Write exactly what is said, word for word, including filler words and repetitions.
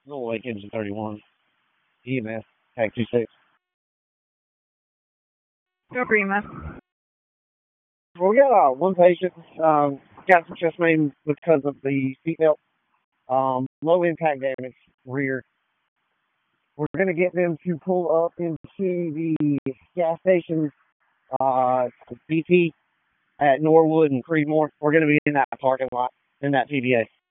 Little Lake Engine thirty-one. E M S. Tag two six. No Prima. Well, we got uh, one patient. Um, got some chest pain because of the seatbelt. Um, low impact damage, rear. We're going to get them to pull up into the gas station, uh, B P at Norwood and Creedmoor. We're going to be in that parking lot, in that P D A.